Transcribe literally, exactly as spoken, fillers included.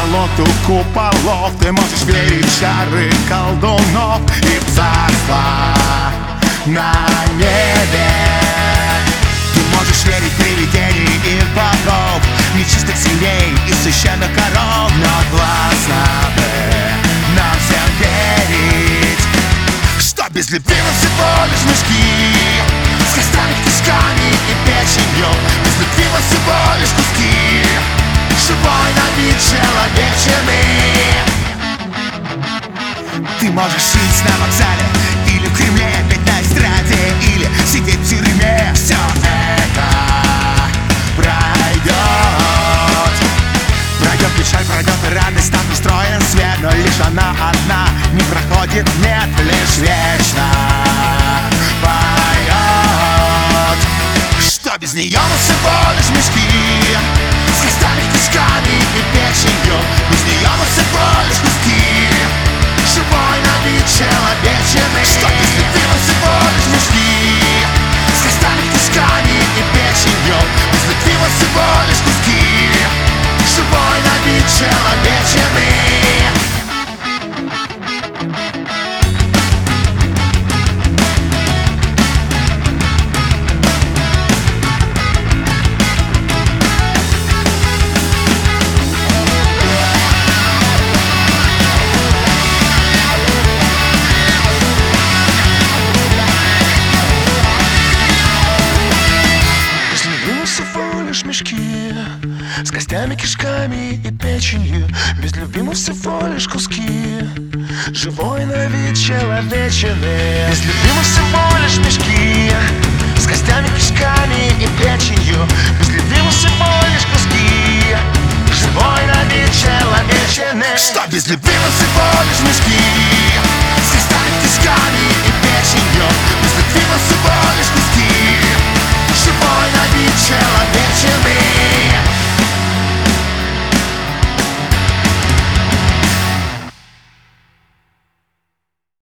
позолоту куполов. Ты можешь верить в чары колдунов и в царство на небе. Ты можешь верить в привидений и богов, нечистых свиней и священных коров. Но гласно бы нам всем верить, что без любви мы всего лишь мешки с костями, кишками и печенью. Без любви мы всего лишь куски живой на вид человечины. Ты можешь жить на вокзале или в Кремле, петь на эстраде или сидеть в тюрьме. Все это пройдет. Пройдет печаль, пройдет и радость, там устроен свет. Но лишь она одна не проходит, нет, лишь вечно поет. Что без нее мы всего лишь мешки с костями, кишками и печенью. Без нее мы всего лишь куски живой на вид человечины. Что без любви мы всего лишь мешки с костями, кишками и печенью. Без любви мы всего лишь куски живой на вид человечины. Мешки с костями, кишками и печенью. Без любви мы всего лишь куски живой на вид человечины. Без любви мы всего лишь мешки с костями, кишками и печенью. Без любви мы всего лишь куски живой на вид человечины. Что без любви мы всего лишь мешки